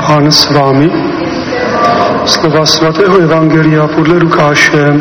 Pán s vámi. Slova svatého evangelia podle Lukáše.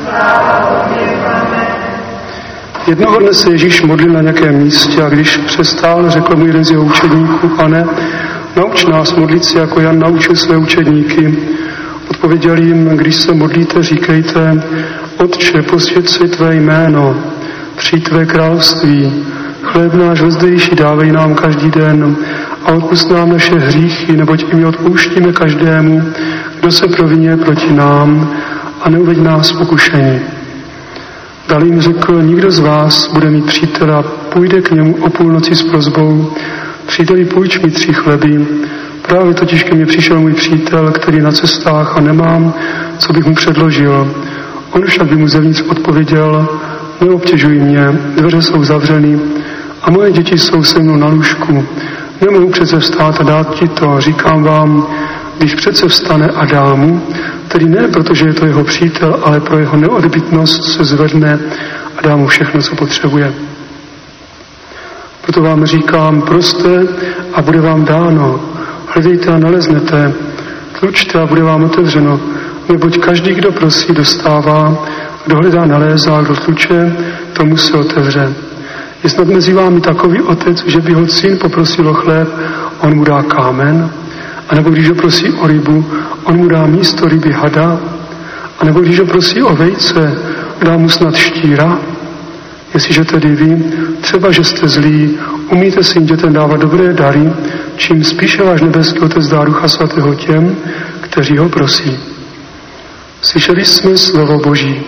Jednoho dne se Ježíš modlil na nějakém místě a když přestál, řekl mu jeden z jeho učedníků: Pane, nauč nás modlit se, jako Jan naučil své učedníky. Odpověděl jim: když se modlíte, říkejte: Otče, posvěť se tvé jméno, přijď tvé království, chléb náš vezdejší dávej nám každý den a odpusť nám naše hříchy, neboť i my odpouštíme každému, kdo se provině proti nám, a neuveď nás v pokušení. Dále jim řekl: nikdo z vás bude mít přítela, půjde k němu o půlnoci s prosbou: příteli, půjč mi 3 chleby. Právě totiž ke mně přišel můj přítel, který je na cestách, a nemám, co bych mu předložil. On však by mu zevnitř odpověděl: neobtěžuj mě, dveře jsou zavřeny a moje děti jsou se mnou na lůžku. Nemohu přece vstát a dát ti to. Říkám vám, když přece vstane a dá mu, tedy ne protože je to jeho přítel, ale pro jeho neodbytnost se zvedne a dá mu všechno, co potřebuje. Proto vám říkám, proste a bude vám dáno, hledejte a naleznete, tlučte a bude vám otevřeno, neboť každý, kdo prosí, dostává, kdo hledá, nalézá, kdo tluče, tomu se otevře. Je snad mezi vámi takový otec, že by ho syn poprosil o chléb, on mu dá kámen? A nebo když ho prosí o rybu, on mu dá místo ryby hada? A nebo když ho prosí o vejce, dá mu snad štíra? Jestliže tedy vy, třeba že jste zlí, umíte svým dětem dávat dobré dary, čím spíše váš nebeský Otec dá Ducha Svatého těm, kteří ho prosí. Slyšeli jsme slovo Boží.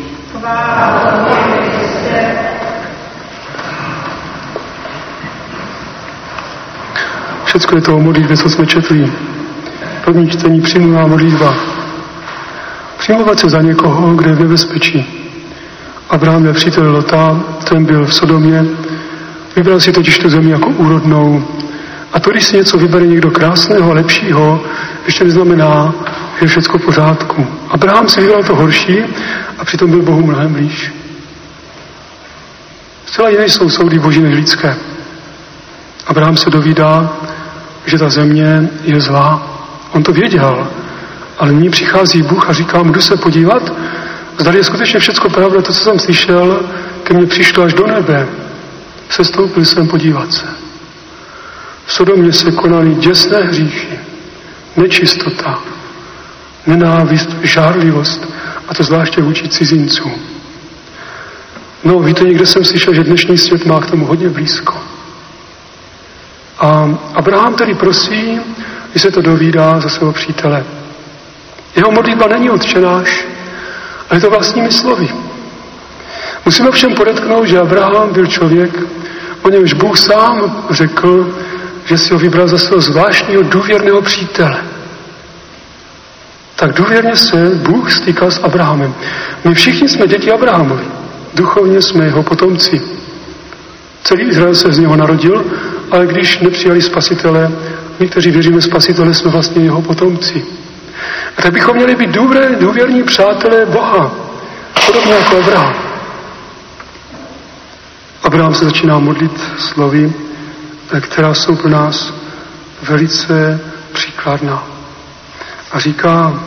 Všecko je to o modlitbě, co jsme četli. První čtení: přimluvá modlitba. Přimluvat se za někoho, kde je v nebezpečí. Abraham je přítel Lota, ten byl v Sodomě, vybral si totiž tu zemi jako úrodnou. A to, když si něco vybere někdo krásného, lepšího, ještě neznamená, že je všecko v pořádku. Abraham si vybral to horší a přitom byl Bohu mnohem blíž. Zcela jiné jsou soudy Boží než lidské. Abraham se dovídá, že ta země je zlá. On to věděl, ale nyní přichází Bůh a říká mu: jdu se podívat, zda je skutečně všecko pravda, to, co jsem slyšel, ke mně přišlo až do nebe. Sestoupil jsem podívat se. V Sodomě se konaly děsné hříchy, nečistota, nenávist, žárlivost, a to zvláště vůči cizincům. No, víte, někde jsem slyšel, že dnešní svět má k tomu hodně blízko. A Abraham tedy prosí, když se to dovídá, za svého přítele. Jeho modlitba není Otče náš, ale je to vlastními slovy. Musíme všem podotknout, že Abraham byl člověk, o němž Bůh sám řekl, že si ho vybral za svého zvláštního důvěrného přítele. Tak důvěrně se Bůh stýkal s Abrahamem. My všichni jsme děti Abrahamovi. Duchovně jsme jeho potomci. Celý Izrael se z něho narodil, ale když nepřijali Spasitele, my, kteří věříme Spasitele, jsme vlastně jeho potomci. A tak bychom měli být důvěrní přátelé Boha, podobně jako Abraham. Abraham se začíná modlit slovy, která jsou pro nás velice příkladná. A říká: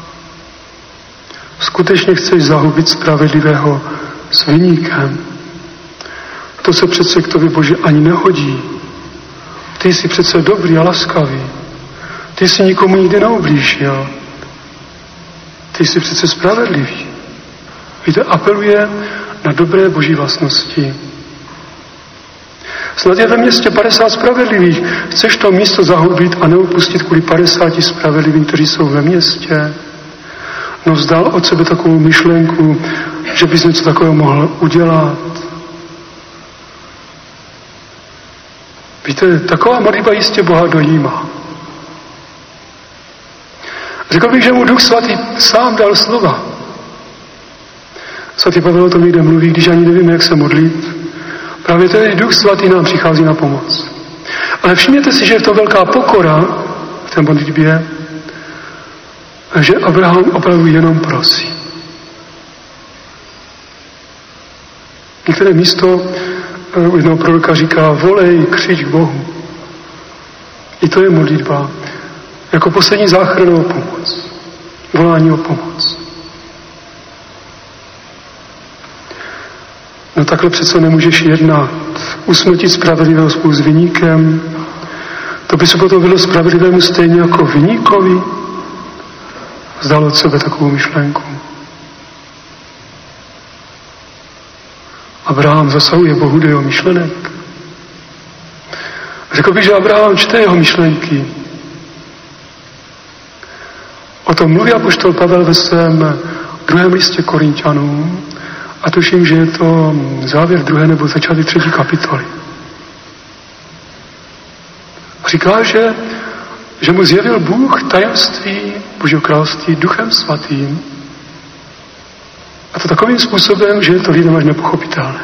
skutečně chceš zahubit spravedlivého s viníkem. To se přece k tobě, Bože, ani nehodí. Ty jsi přece dobrý a laskavý. Ty jsi nikomu nikdy neublížil. Ty jsi přece spravedlivý. Víte, apeluje na dobré Boží vlastnosti. Snad je ve městě 50 spravedlivých. Chceš to místo zahubit a neupustit kvůli 50 spravedlivým, kteří jsou ve městě? No, vzdal od sebe takovou myšlenku, že bys něco takového mohl udělat. Víte, taková modlitba jistě Boha dojímá. Řekl bych, že mu Duch Svatý sám dal slova. Svatý Pavel o tom někde mluví, když ani nevíme, jak se modlit. Právě tedy Duch Svatý nám přichází na pomoc. Ale všimněte si, že je to velká pokora v té modlitbě, že Abraham opravdu jenom prosí. Některé místo u jednoho proroka říká: volej, křič k Bohu. I to je modlitba. Jako poslední záchranu o pomoc. Volání o pomoc. No takhle přece nemůžeš jednat. Usmrtit spravedlivého spolu s viníkem. To by se potom vedlo spravedlivému stejně jako viníkovi. Vzdal od sebe takovou myšlenku. Abraham zasahuje Bohu do jeho myšlenek. Řekl bych, že Abraham čte jeho myšlenky. O tom mluví apoštol Pavel ve svém 2. listě Korinťanům a tuším, že je to závěr 2. nebo začátek 3. kapitoly. Říká, že mu zjevil Bůh tajemství Božího království Duchem Svatým a to takovým způsobem, že je to lidem až nepochopitelné.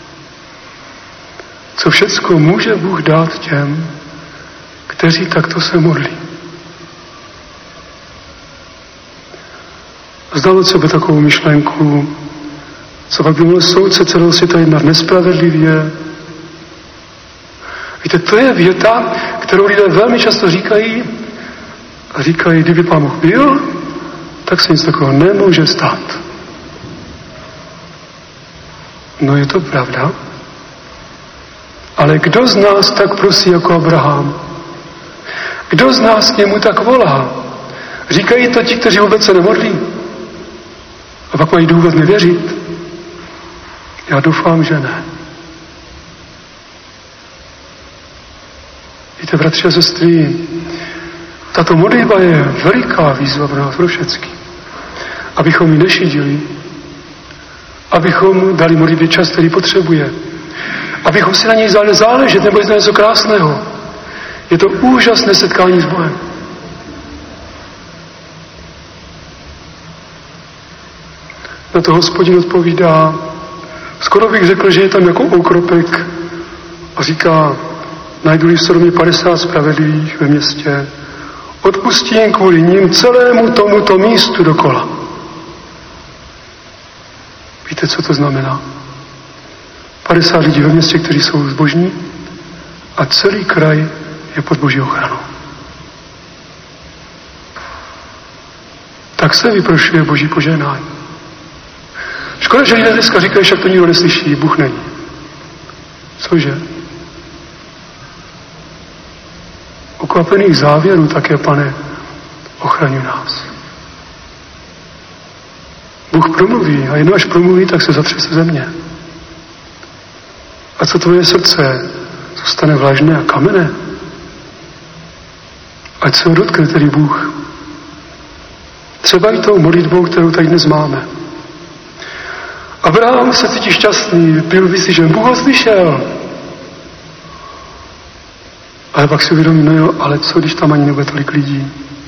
Co všecko může Bůh dát těm, kteří takto se modlí. Vzdal od sebe takovou myšlenku, co pak by mohl soudce celého světa jednat nespravedlivě. Víte, to je věta, kterou lidé velmi často říkají, kdyby Pán Bůh byl, tak se nic takového nemůže stát. No je to pravda. Ale kdo z nás tak prosí jako Abraham? Kdo z nás k němu tak volá? Říkají to ti, kteří vůbec se nemodlí. A pak mají důvod nevěřit. Já doufám, že ne. Víte, bratři a sestry, tato modlitba je veliká výzva pro nás, pro všechny. Abychom ji nešidili, abychom dali modlitbě čas, který potřebuje, abychom si na něj záležet, nebo je to něco krásného. Je to úžasné setkání s Bohem. Na to Hospodin odpovídá, skoro bych řekl, že je tam jako úkropek a říká, najdu-li v Sodomě 50 spravedlivých ve městě, odpustím kvůli ním celému tomuto místu dokola. Víte, co to znamená? 50 lidí ve městě, kteří jsou zbožní a celý kraj je pod Boží ochranou. Tak se vyprošuje Boží požehnání. Škoda, že lidé dneska říkají, že to nikdo neslyší, Bůh není. Cože? Ukvapených závěrů také, Pane, ochraňuj nás. Bůh promluví a jednou až promluví, tak se zatřese země. A co tvoje srdce zůstane vlažné a kamenné? Ať se ho dotkne tedy Bůh. Třeba i tou modlitbou, kterou tady dnes máme. Abraham se cítí šťastný, byl vyslyšen, Bůh ho slyšel. Ale pak si uvědomí, no jo, ale co, když tam ani nebude tolik lidí?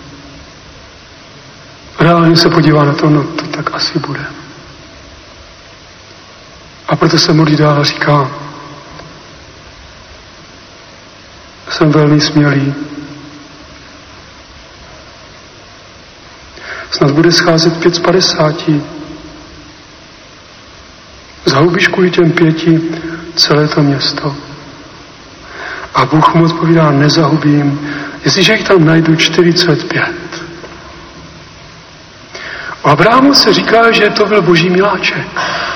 Reálně se podívá na to, no to tak asi bude. A proto se modlí dál a říká, jsem velmi smělý. Snad bude scházet 5 z 50. Zahubíš kvůli těm 5 celé to město. A Bůh mu odpovídá, nezahubím, jestliže jich tam najdu 45. O Abrahamu se říká, že to byl Boží miláček.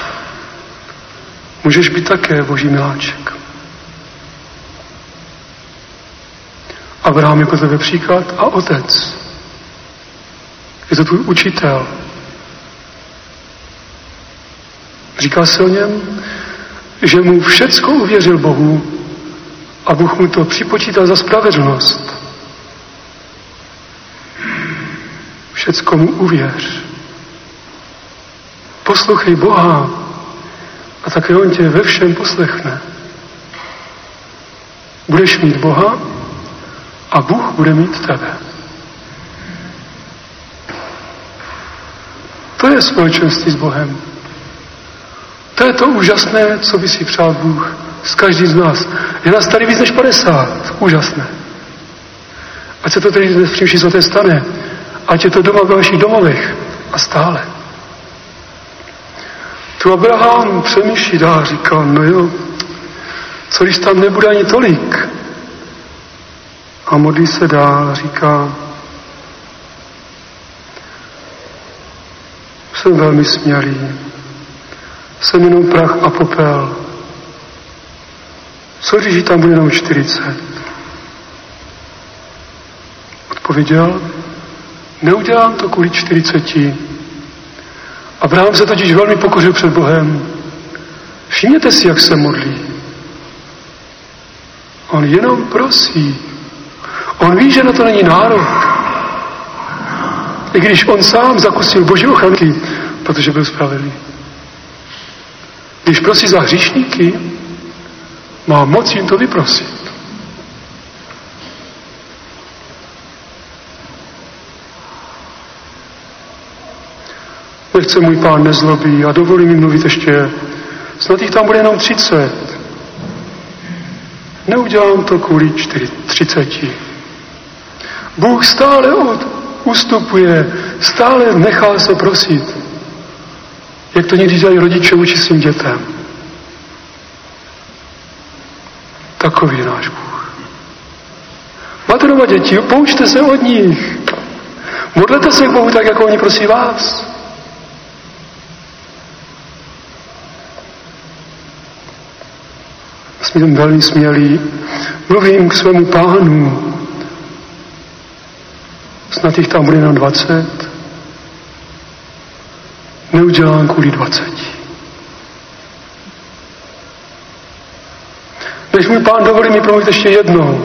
Můžeš být také Boží miláček. Abraham je pro tebe příklad a otec. Je to tvůj učitel. Říká se o něm, že mu všecko uvěřil Bohu a Bůh mu to připočítal za spravedlnost. Všecko mu uvěř. Poslouchej Boha a také on tě ve všem poslechne. Budeš mít Boha a Bůh bude mít tebe. To je společenství s Bohem. To je to úžasné, co by si přál Bůh z každý z nás. Je nás tady víc než 50. Úžasné. Ať se to tedy dnes při mši svaté stane. Ať je to doma ve vašich domovech. A stále. Tu Abraham přemýšlí dál, říkal, no jo, co když tam nebude ani tolik? A modlí se dál a říká, jsem velmi smělý. Jsem jenom prach a popel. Co když jí tam bude jenom 40? Odpověděl, neudělám to kvůli 40. Abraham se totiž velmi pokořil před Bohem. Všimněte si, jak se modlí. On jenom prosí. On ví, že na to není nárok. I když on sám zakusil Boží ochrany, protože byl spravedlivý. Když prosí za hříšníky, má moc jim to vyprosit. Nechce můj Pán nezlobí a dovolí mi mluvit ještě. Snad jich tam bude jenom 30. Neudělám to kvůli 30. Bůh stále ustupuje, stále nechá se prosit. Jak to někdy dělají rodiče vůči svým dětem. Takový je náš Bůh. Materova děti, poučte se od nich. Modlete se k Bohu tak, jako oni prosí vás. Jsem velmi smělý. Mluvím k svému Pánu. Snad jich tam bude jenom 20. Neudělám kvůli 20. Než můj Pán dovolí mi promluvit ještě jednou.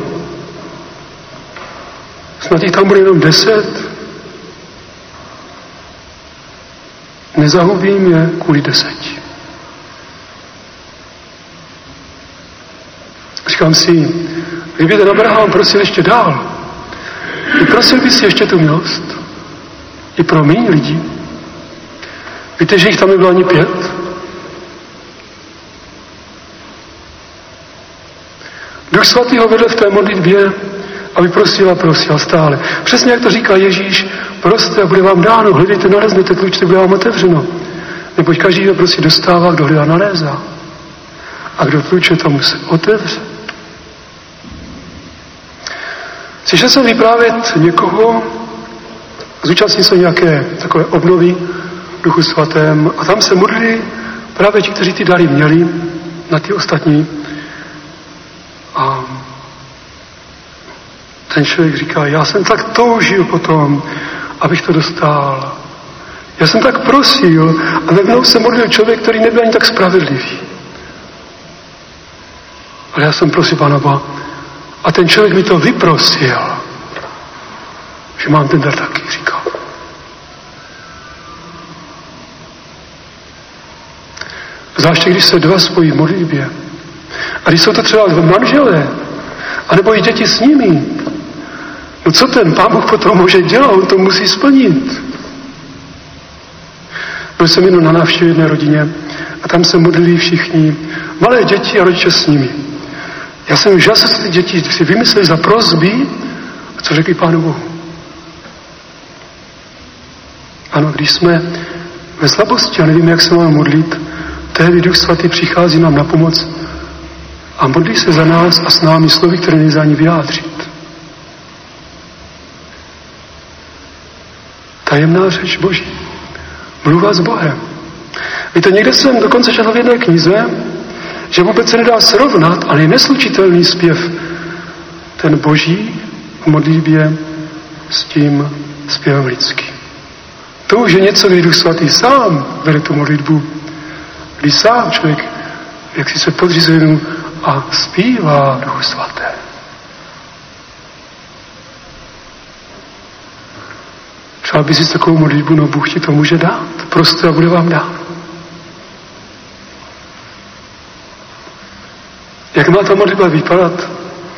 Snad jich tam bude jenom 10. Nezahubím je kvůli 10. Říkám si, kdyby ten Abraham prosil ještě dál, prosil by si ještě tu milost i pro méně lidí. Víte, že jich tam nebylo ani 5? Duch Svatý ho vedl v té modlitbě, aby prosil a prosil stále. Přesně jak to říká Ježíš, proste a bude vám dáno, hledejte, naleznete, tlučte, bude vám otevřeno. Neboť každý, kdo prosí, dostává, kdo hledá, nalézá. A kdo tluče, tomu se otevře. Slyšel jsem vyprávět někoho, zúčastnil se nějaké takové obnovy Duchu Svatém a tam se modlili právě ti, kteří ty dary měli na ty ostatní. A ten člověk říká, já jsem tak toužil potom, abych to dostal. Já jsem tak prosil a najednou se modlil člověk, který nebyl ani tak spravedlivý. Ale já jsem prosil Pána Boha. A ten člověk mi to vyprosil, že mám ten dar taky, říkal. Zvláště, když se dva spojí v modlitbě. A když jsou to třeba dva manželé, anebo i děti s nimi, no co ten Pán Bůh potom může dělat? On to musí splnit. Byl jsem jenom na návštěvě jedné rodině a tam se modlili všichni, malé děti a rodiče s nimi. Já jsem žasl, co ty děti si vymysleli za prosby, a co řekli Pánu Bohu. Ano, když jsme ve slabosti a nevíme, jak se máme modlit, tehdy Duch Svatý přichází nám na pomoc a modlí se za nás a s námi slovy, které nejde ani vyjádřit. Tajemná řeč Boží. Mluva s Bohem. Víte, někde jsem dokonce četl v jedné knize, že vůbec se nedá srovnat, ale je neslučitelný zpěv ten Boží v modlitbě s tím zpěvem lidským. To už je něco, kdy Duch Svatý sám vede tu modlitbu, kdy sám člověk jak si se podřizuje a zpívá Duchu Svaté. Přál by si takovou modlitbu, no Bůh ti to může dát, prostě a bude vám dát. Jak má ta modlitba vypadat?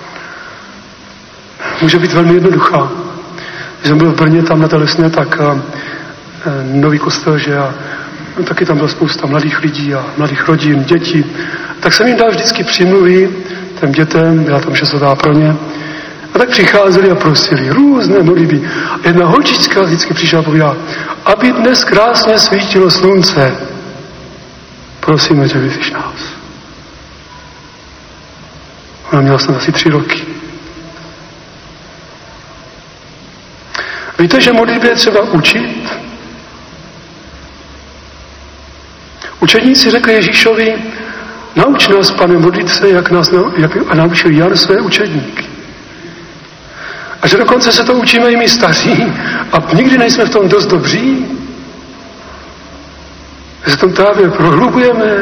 Může být velmi jednoduchá. Když jsem byl v Brně, tam na Telesné, tak nový kostel, že a taky tam byla spousta mladých lidí a mladých rodin, dětí. Tak jsem jim dal vždycky přímluvy těm dětem, byla tam šestová pro ně. A tak přicházeli a prosili různé modlitby. Jedna holčička vždycky přišla a povídala, aby dnes krásně svítilo slunce. Prosíme tě, vyslíš nás. Ona měla snad asi 3 roky. Víte, že modlitbě je třeba učit? Učedníci řekli Ježíšovi, nauč nás, Pane, modlit se, jak naučil Jan své učedníky. A že dokonce se to učíme i my staří a nikdy nejsme v tom dost dobří. Že se tom právě prohlubujeme.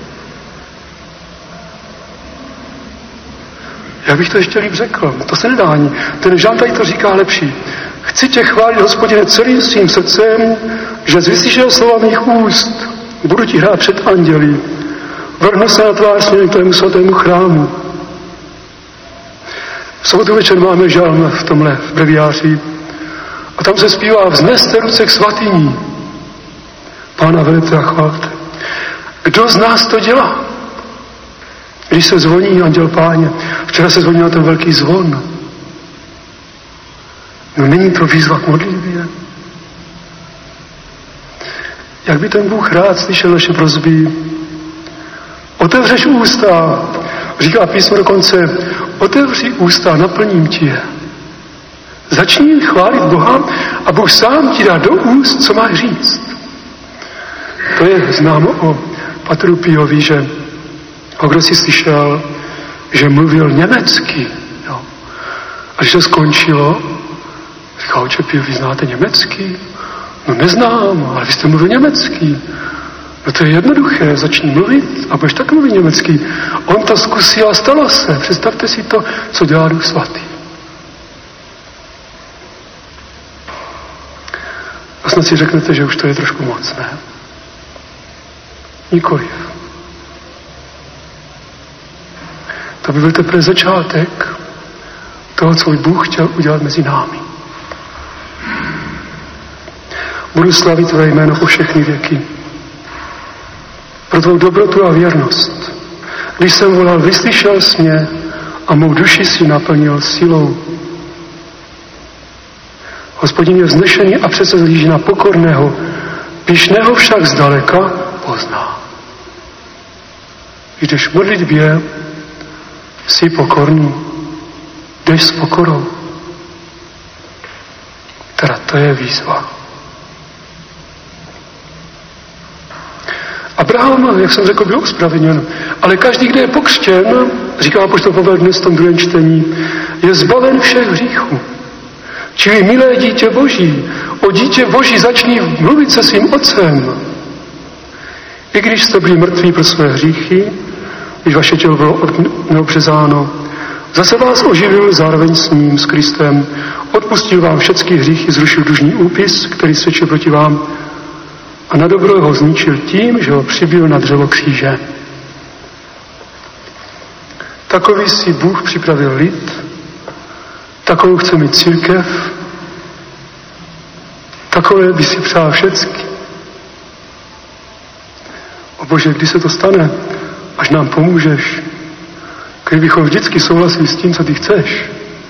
Já bych to ještě líp řekl. To se nedá ani. Ten Žán tady to říká lepší. Chci tě chválit, Hospodine, celým svým srdcem, že z vyslyšeného slova mých úst budu ti hrát před anděli. Vrhnu se na tvář směrem k tvému svatému chrámu. V sobotu večer máme žalm v tomhle breviáři a tam se zpívá Vzneste ruce k svatyni. Pána velte a chválte. Kdo z nás to dělá? Když se zvoní anděl Páně. Včera se zvonil ten velký zvon. No není to výzva k modlitbě. Jak by ten Bůh rád slyšel naše prosby? Otevřeš ústa, říká písmo dokonce, otevři ústa, naplním ti je. Začni chválit Boha a Bůh sám ti dá do úst, co máš říct. To je známo o Patru Píovi, že kdo si slyšel, že mluvil německy. Jo. A když to skončilo, říkal, oče Pío, vy znáte německy? No neznám, ale vy jste mluvil německy. No to je jednoduché, začni mluvit a budeš tak mluvit německy. On to zkusil a stalo se. Představte si to, co dělá Duch Svatý. A snad si řeknete, že už to je trošku moc, ne? Nikoliv. To by byl teprve začátek toho, co by Bůh chtěl udělat mezi námi. Budu slavit tvé jméno po všechny věky. Pro tvou dobrotu a věrnost. Když jsem volal, vyslyšel jsi mě a mou duši si naplnil silou. Hospodin je vznešený a přece zhlíží na pokorného, pyšného však zdaleka pozná. Když v modlitbě jsi pokorný, jdeš s pokorou. Teda to je výzva. Abraham, jak jsem řekl, byl ospravedlněn, ale každý, kdo je pokřtěn, říká apoštol Pavel dnes v tom druhém čtení, je zbaven všech hříchů. Čili milé dítě Boží, o dítě Boží začni mluvit se svým otcem. I když jste byli mrtví pro své hříchy, když vaše tělo bylo neobřezáno, zase vás oživil zároveň s ním, s Kristem, odpustil vám všechny hříchy, zrušil dlužný úpis, který svědčil proti vám, a na dobro ho zničil tím, že ho přibil na dřevo kříže. Takový si Bůh připravil lid, takovou chce mít církev, takové by si přál všecky. O Bože, kdy se to stane, až nám pomůžeš, kdybychom vždycky souhlasili s tím, co ty chceš.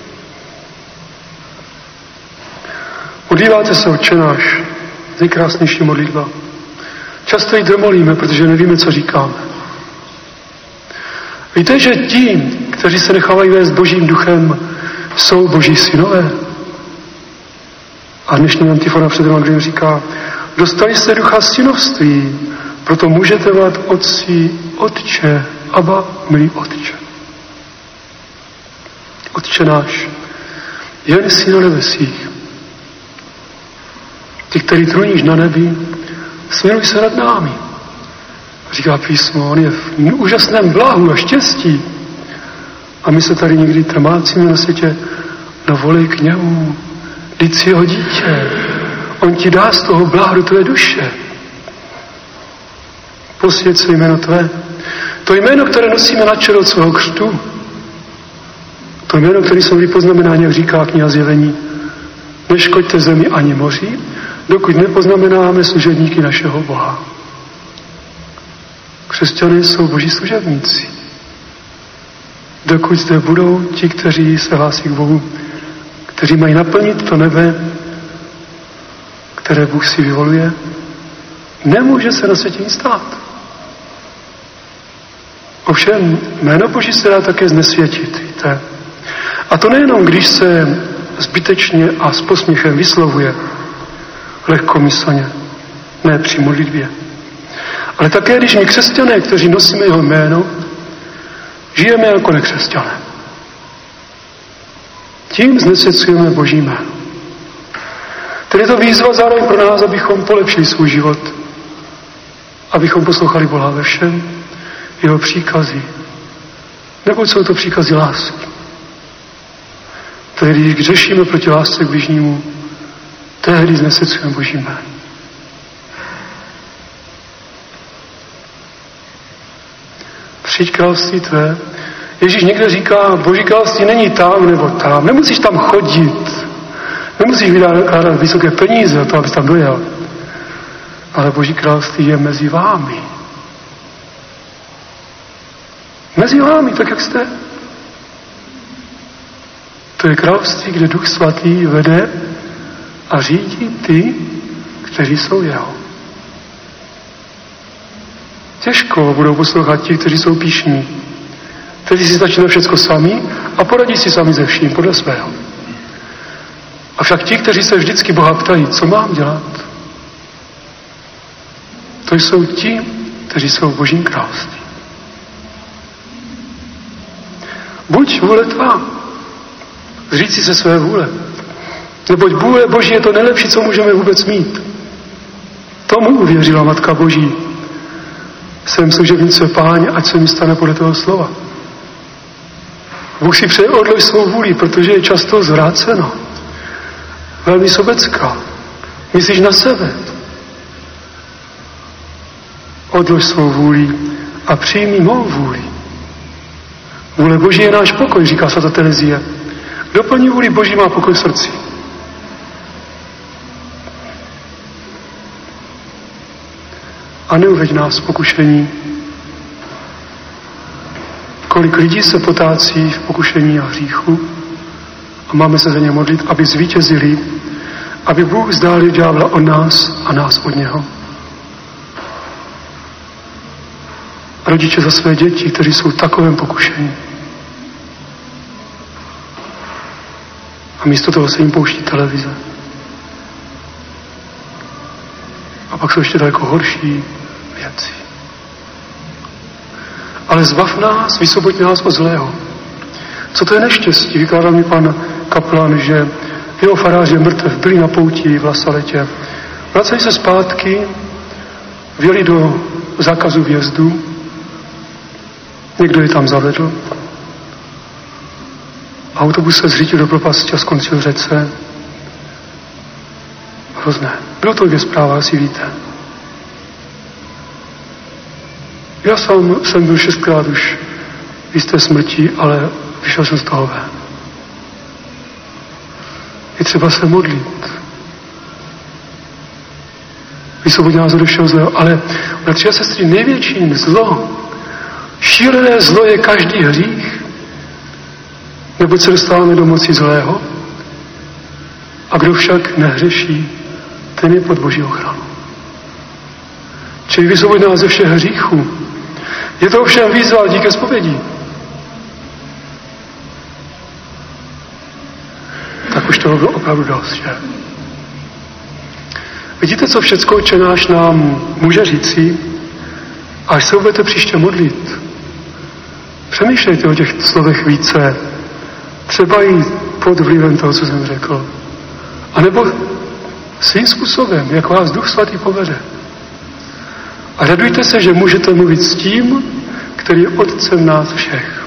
Modlíváte se, Otče náš, nejkrásnější modlitba. Často ji demolíme, protože nevíme, co říkáme. Víte, že ti, kteří se nechávají vést Božím duchem, jsou Boží synové? A dnešní antifona před evangeliem říká, dostali jste ducha synovství, proto můžete volat Otci, Otče, Abba, milý Otče. Otče náš, jen jsi na nebesích. Ty, který trůníš na nebi, smiluj se nad námi. Říká písmo, on je v úžasném blahu a štěstí. A my se tady někdy trmácíme na světě, no volej k němu, vždyť si jeho dítě. On ti dá z toho blahu do tvé duše. Posvěť se jméno tvé. To jméno, které nosíme na čelo svého křtu. To jméno, které jsou vypoznamenáni, jak říká kniha Zjevení. Neškoďte zemi ani moři, dokud nepoznamenáme služebníky našeho Boha. Křesťané jsou Boží služebníci. Dokud zde budou ti, kteří se hlásí k Bohu, kteří mají naplnit to nebe, které Bůh si vyvoluje, nemůže se na světě nic stát. Ovšem, jméno Boží se dá také znesvětit, víte. A to nejenom, když se zbytečně a s posměchem vyslovuje, lehkomyslně, ne při modlitbě. Ale také, když my křesťané, kteří nosíme jeho jméno, žijeme jako nekřesťané. Tím znesvěcujeme Boží jméno. Tedy je to výzva zároveň pro nás, abychom polepšili svůj život, abychom poslouchali Boha ve všem, jeho příkazy. Nebo jsou to příkazy lásky. Tedy když řešíme proti lásce k bližnímu, tehdy znesvěcujeme Boží jméno. Přijď království tvé. Ježíš někde říká, Boží království není tam nebo tam. Nemusíš tam chodit. Nemusíš vydávat vysoké peníze, to abys tam dojel. Ale Boží království je mezi vámi. Mezi vámi, tak jak jste. To je království, kde Duch Svatý vede a řídí ty, kteří jsou jeho. Těžko budou poslouchat ti, kteří jsou pyšní, kteří si začínají všecko sami a poradí si sami ze vším podle svého. Avšak ti, kteří se vždycky Boha ptají, co mám dělat, to jsou ti, kteří jsou v Božím království. Buď vůle tvá, zříci se své vůle, neboť vůle Boží je to nejlepší, co můžeme vůbec mít. Tomu uvěřila Matka Boží. Jsem služebnice Páně, ať se mi stane podle toho slova. Bůh si přeje odlož svou vůli, protože je často zvráceno. Velmi sobecká. Myslíš na sebe. Odlož svou vůli a přijmi mou vůli. Vůle Boží je náš pokoj, říká svatá Terezie. Kdo plní vůli Boží, má pokoj v srdci. A neuveď nás v pokušení. Kolik lidí se potácí v pokušení a hříchu a máme se za ně modlit, aby zvítězili, aby Bůh vzdálil ďábla od nás a nás od něho. Rodiče za své děti, kteří jsou v takovém pokušení. A místo toho se jim pouští televize. A pak jsou ještě daleko horší věci. Ale zbav nás, vysvoboď nás od zlého. Co to je neštěstí? Vykládal mi pan kaplan, že jeho farář je mrtev, byli na pouti v Lasaletě. Vraceli se zpátky, vjeli do zákazu vjezdu, někdo je tam zavedl. Autobus se zřítil do propasti a skončil v řece. Hrozné. Bylo to 2 zprávy, asi víte. Já sám jsem byl 6krát už v jisté smrti, ale vyšel jsem z toho ven. Je třeba se modlit. Vysvoboď nás od všeho zlého. Ale, bratři a sestry, největší zlo, šílené zlo je každý hřích, neboť se dostáváme do moci zlého. A kdo však nehřeší, ten je pod Boží ochranu. Čili vysvoboď nás ze všech hříchů. Je to ovšem výzva lidí ke zpovědi. Tak už toho bylo opravdu dost, že? Vidíte, co všecko Otče náš nám může říci, až se budete příště modlit. Přemýšlejte o těch slovech více. Třeba i pod vlivem toho, co jsem řekl. A nebo svým způsobem, jak vás Duch Svatý povede. A radujte se, že můžete mluvit s tím, který je Otcem nás všech.